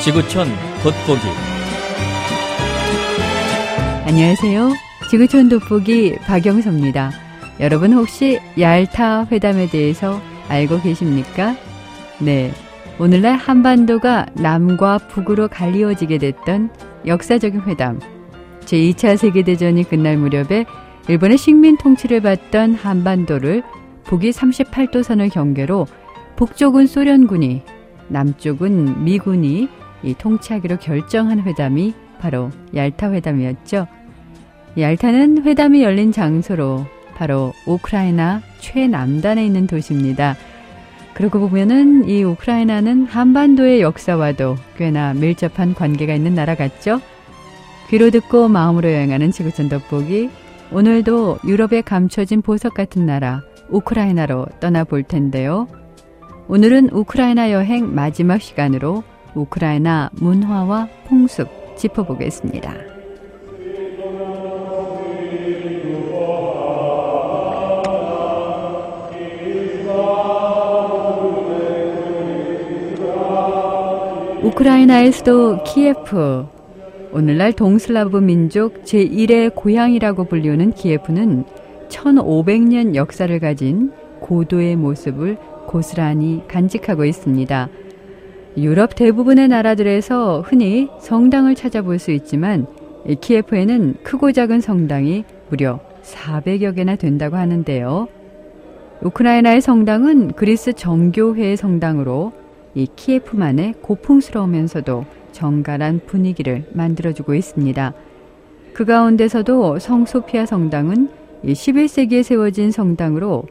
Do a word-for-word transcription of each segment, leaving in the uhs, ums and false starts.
지구촌 돋보기. 안녕하세요. 지구촌 돋보기 박영서입니다. 여러분 혹시 얄타 회담에 대해서 알고 계십니까? 네, 오늘날 한반도가 남과 북으로 갈리워지게 됐던 역사적인 회담. 제이 차 세계대전이 끝날 무렵에 일본의 식민 통치를 받던 한반도를 북위 삼십팔 도 선을 경계로 북쪽은 소련군이, 남쪽은 미군이 이 통치하기로 결정한 회담이 바로 얄타 회담이었죠. 얄타는 회담이 열린 장소로 바로 우크라이나 최남단에 있는 도시입니다. 그러고 보면은 이 우크라이나는 한반도의 역사와도 꽤나 밀접한 관계가 있는 나라 같죠? 귀로 듣고 마음으로 여행하는 지구촌 돋보기. 오늘도 유럽에 감춰진 보석 같은 나라 우크라이나로 떠나볼 텐데요. 오늘은 우크라이나 여행 마지막 시간으로 우크라이나 문화와 풍습 짚어보겠습니다. 우크라이나의 수도 키예프, 오늘날 동슬라브 민족 제일의 고향이라고 불리우는 키예프는 천오백 년 역사를 가진 고도의 모습을 고스란히 간직하고 있습니다. 유럽 대부분의 나라들에서 흔히 성당을 찾아볼 수 있지만 키예프에는 크고 작은 성당이 무려 사백여 개나 된다고 하는데요. 우크라이나의 성당은 그리스 정교회의 성당으로 이 키예프만의 고풍스러우면서도 정갈한 분위기를 만들어주고 있습니다. 그 가운데서도 성 소피아 성당은 십일 세기에 세워진 성당으로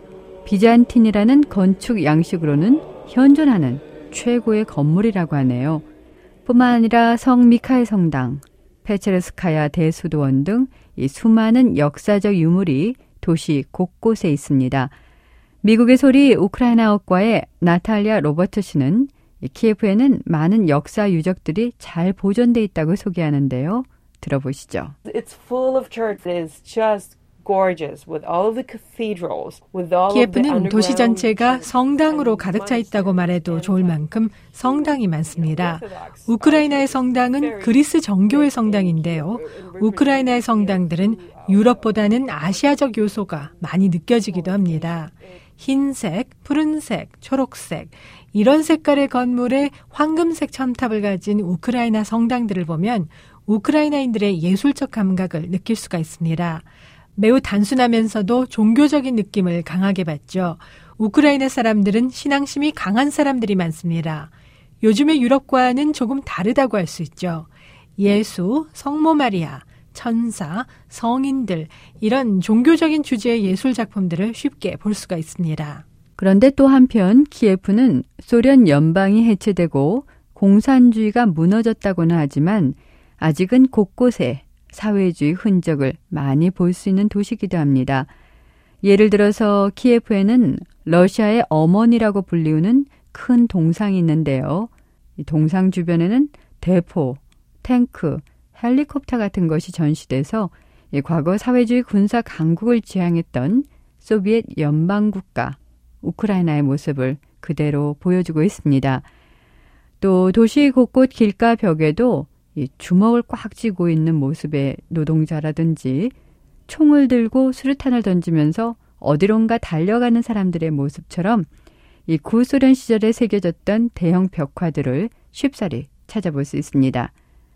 비잔틴이라는 건축 양식으로는 현존하는 최고의 건물이라고 하네요. 뿐만 아니라 성 미카엘 성당, 페체르스카야 대수도원 등 이 수많은 역사적 유물이 도시 곳곳에 있습니다. 미국의 소리 우크라이나어과의 나탈리아 로버트 씨는 키예프에는 많은 역사 유적들이 잘 보존돼 있다고 소개하는데요. 들어보시죠. It's full of churches, just gorgeous with all of the cathedrals, with all of the 키예프는 도시 전체가 성당으로 가득 차 있다고 말해도 좋을 만큼 성당이 많습니다. 우크라이나의 성당은 그리스 정교의 성당인데요. 우크라이나의 성당들은 유럽보다는 아시아적 요소가 많이 느껴지기도 합니다. 흰색, 푸른색, 초록색, 이런 색깔의 건물에 황금색 첨탑을 가진 우크라이나 성당들을 보면 우크라이나인들의 예술적 감각을 느낄 수가 있습니다. 매우 단순하면서도 종교적인 느낌을 강하게 받죠. 우크라이나 사람들은 신앙심이 강한 사람들이 많습니다. 요즘의 유럽과는 조금 다르다고 할 수 있죠. 예수, 성모 마리아, 천사, 성인들, 이런 종교적인 주제의 예술 작품들을 쉽게 볼 수가 있습니다. 그런데 또 한편 키예프는 소련 연방이 해체되고 공산주의가 무너졌다고는 하지만 아직은 곳곳에 사회주의 흔적을 많이 볼 수 있는 도시이기도 합니다. 예를 들어서 키예프에는 러시아의 어머니라고 불리우는 큰 동상이 있는데요. 이 동상 주변에는 대포, 탱크, 헬리콥터 같은 것이 전시돼서 과거 사회주의 군사 강국을 지향했던 소비에트 연방국가 우크라이나의 모습을 그대로 보여주고 있습니다. 또 도시 곳곳 길가 벽에도 이 주먹을 꽉 쥐고 있는 모습의 노동자라든지 총을 들고 수류탄을 던지면서 어디론가 달려가는 사람들의 모습처럼 이 구소련 시절에 새겨졌던 대형 벽화들을 쉽사리 찾아볼 수 있습니다.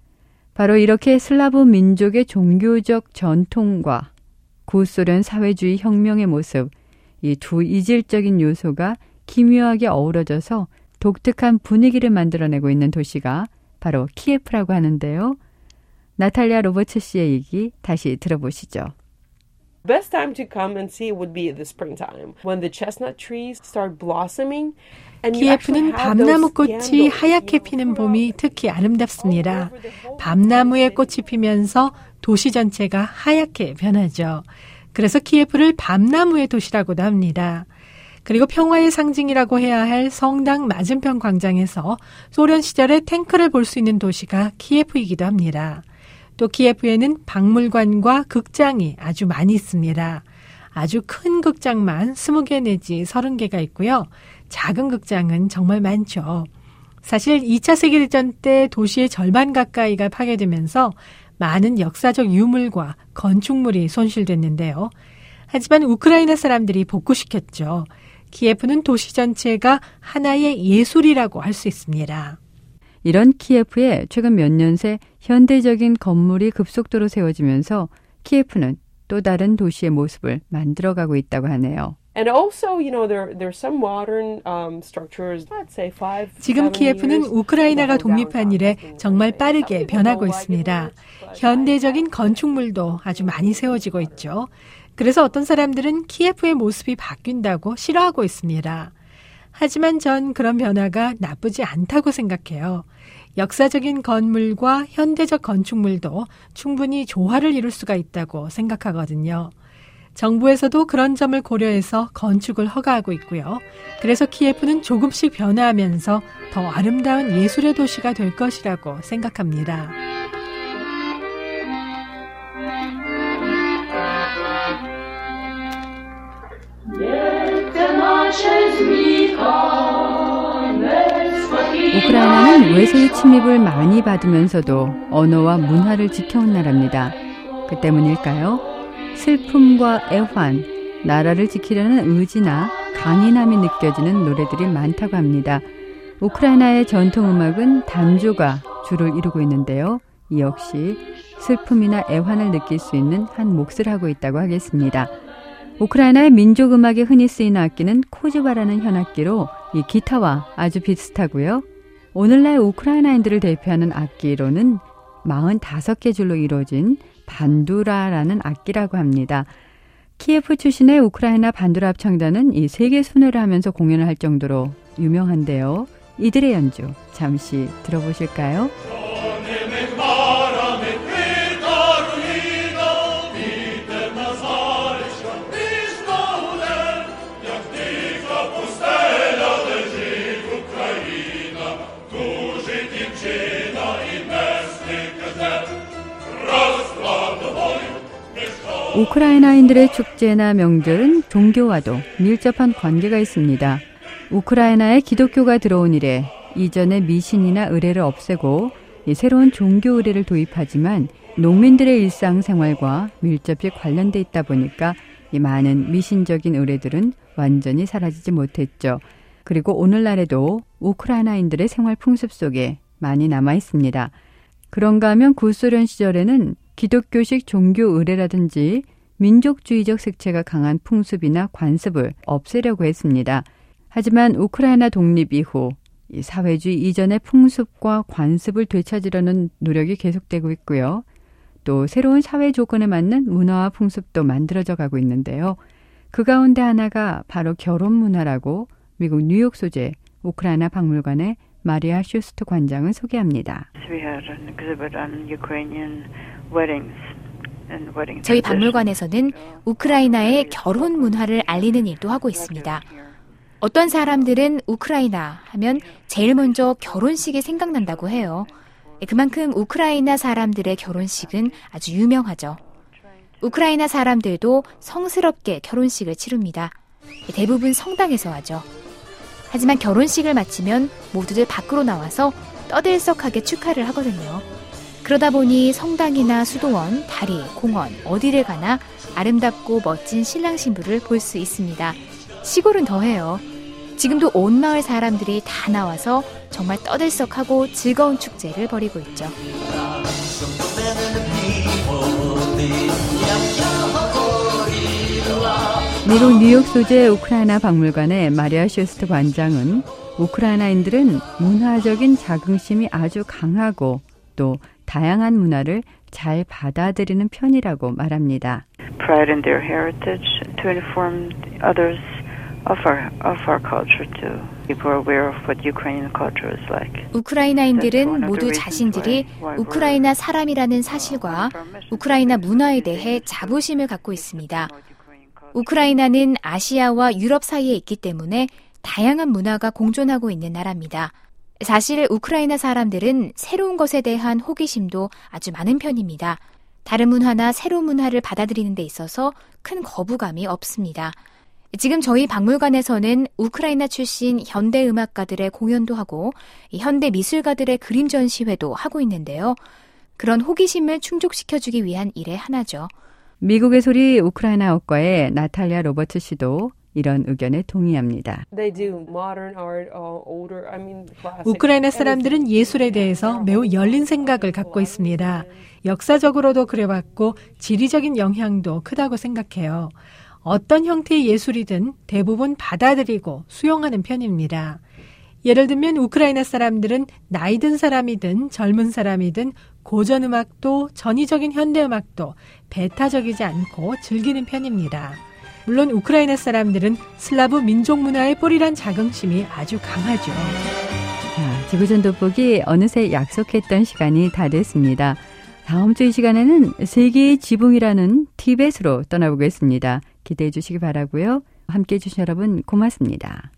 바로 이렇게 슬라브 민족의 종교적 전통과 구소련 사회주의 혁명의 모습, 이 두 이질적인 요소가 기묘하게 어우러져서 독특한 분위기를 만들어내고 있는 도시가 바로 키예프라고 하는데요. 나탈리아 로버츠 씨의 얘기 다시 들어보시죠. Best time to come and see would be the springtime when the chestnut trees start blossoming. 키예프는 밤나무꽃이 하얗게 피는 봄이 특히 아름답습니다. 밤나무의 꽃이 피면서 도시 전체가 하얗게 변하죠. 그래서 키예프를 밤나무의 도시라고도 합니다. 그리고 평화의 상징이라고 해야 할 성당 맞은편 광장에서 소련 시절의 탱크를 볼 수 있는 도시가 키예프이기도 합니다. 또 키예프에는 박물관과 극장이 아주 많이 있습니다. 아주 큰 극장만 스무 개 내지 서른 개가 있고요. 작은 극장은 정말 많죠. 사실 이 차 세계대전 때 도시의 절반 가까이가 파괴되면서 많은 역사적 유물과 건축물이 손실됐는데요. 하지만 우크라이나 사람들이 복구시켰죠. 키예프는 도시 전체가 하나의 예술이라고 할 수 있습니다. 이런 키예프에 최근 몇 년 새 현대적인 건물이 급속도로 세워지면서 키예프는 또 다른 도시의 모습을 만들어가고 있다고 하네요. And also, you know, there there's some modern um, structures. Let's say five. 지금 키예프는 우크라이나가 독립한 이래 정말 빠르게 변하고 있습니다. 현대적인 건축물도 아주 많이 세워지고 있죠. 그래서 어떤 사람들은 키예프의 모습이 바뀐다고 싫어하고 있습니다. 하지만 전 그런 변화가 나쁘지 않다고 생각해요. 역사적인 건물과 현대적 건축물도 충분히 조화를 이룰 수가 있다고 생각하거든요. 정부에서도 그런 점을 고려해서 건축을 허가하고 있고요. 그래서 키예프는 조금씩 변화하면서 더 아름다운 예술의 도시가 될 것이라고 생각합니다. 우크라이나는 외세의 침입을 많이 받으면서도 언어와 문화를 지켜온 나라입니다. 그 때문일까요? 슬픔과 애환, 나라를 지키려는 의지나 강인함이 느껴지는 노래들이 많다고 합니다. 우크라이나의 전통음악은 단조가 주를 이루고 있는데요. 이 역시 슬픔이나 애환을 느낄 수 있는 한 몫을 하고 있다고 하겠습니다. 우크라이나의 민족음악에 흔히 쓰이는 악기는 코즈바라는 현악기로 이 기타와 아주 비슷하고요. 오늘날 우크라이나인들을 대표하는 악기로는 사십오 개 줄로 이루어진 반두라라는 악기라고 합니다. 키예프 출신의 우크라이나 반두라 합창단은 이 세계 순회를 하면서 공연을 할 정도로 유명한데요. 이들의 연주 잠시 들어보실까요? 우크라이나인들의 축제나 명절은 종교와도 밀접한 관계가 있습니다. 우크라이나에 기독교가 들어온 이래 이전의 미신이나 의례를 없애고 새로운 종교 의례를 도입하지만 농민들의 일상생활과 밀접히 관련돼 있다 보니까 이 많은 미신적인 의례들은 완전히 사라지지 못했죠. 그리고 오늘날에도 우크라이나인들의 생활 풍습 속에 많이 남아 있습니다. 그런가 하면 구소련 시절에는 기독교식 종교 의례라든지 민족주의적 색채가 강한 풍습이나 관습을 없애려고 했습니다. 하지만 우크라이나 독립 이후 이 사회주의 이전의 풍습과 관습을 되찾으려는 노력이 계속되고 있고요. 또 새로운 사회 조건에 맞는 문화와 풍습도 만들어져 가고 있는데요. 그 가운데 하나가 바로 결혼 문화라고 미국 뉴욕 소재 우크라이나 박물관의 마리아 슈스트 관장을 소개합니다. 저희 박물관에서는 우크라이나의 결혼 문화를 알리는 일도 하고 있습니다. 어떤 사람들은 우크라이나 하면 제일 먼저 결혼식이 생각난다고 해요. 그만큼 우크라이나 사람들의 결혼식은 아주 유명하죠. 우크라이나 사람들도 성스럽게 결혼식을 치릅니다. 대부분 성당에서 하죠. 하지만 결혼식을 마치면 모두들 밖으로 나와서 떠들썩하게 축하를 하거든요. 그러다 보니 성당이나 수도원, 다리, 공원, 어디를 가나 아름답고 멋진 신랑 신부를 볼 수 있습니다. 시골은 더해요. 지금도 온 마을 사람들이 다 나와서 정말 떠들썩하고 즐거운 축제를 벌이고 있죠. 미국 뉴욕 소재 우크라이나 박물관의 마리아 슈스트 관장은 우크라이나인들은 문화적인 자긍심이 아주 강하고 또 다양한 문화를 잘 받아들이는 편이라고 말합니다. Pride in their heritage to inform others of our of our culture too. People are aware of what Ukrainian culture is like. 우크라이나인들은 모두 자신들이 우크라이나 사람이라는 사실과 우크라이나 문화에 대해 자부심을 갖고 있습니다. 우크라이나는 아시아와 유럽 사이에 있기 때문에 다양한 문화가 공존하고 있는 나라입니다. 사실 우크라이나 사람들은 새로운 것에 대한 호기심도 아주 많은 편입니다. 다른 문화나 새로운 문화를 받아들이는 데 있어서 큰 거부감이 없습니다. 지금 저희 박물관에서는 우크라이나 출신 현대 음악가들의 공연도 하고 현대 미술가들의 그림 전시회도 하고 있는데요. 그런 호기심을 충족시켜주기 위한 일의 하나죠. 미국의 소리 우크라이나어과의 나탈리아 로버츠 씨도 이런 의견에 동의합니다. 우크라이나 사람들은 예술에 대해서 매우 열린 생각을 갖고 있습니다. 역사적으로도 그래왔고 지리적인 영향도 크다고 생각해요. 어떤 형태의 예술이든 대부분 받아들이고 수용하는 편입니다. 예를 들면 우크라이나 사람들은 나이 든 사람이든 젊은 사람이든 고전음악도 전위적인 현대음악도 배타적이지 않고 즐기는 편입니다. 물론 우크라이나 사람들은 슬라브 민족 문화의 뿌리란 자긍심이 아주 강하죠. 자, 지구촌 돋보기 어느새 약속했던 시간이 다 됐습니다. 다음 주 이 시간에는 세계의 지붕이라는 티벳으로 떠나보겠습니다. 기대해 주시기 바라고요. 함께해 주신 여러분 고맙습니다.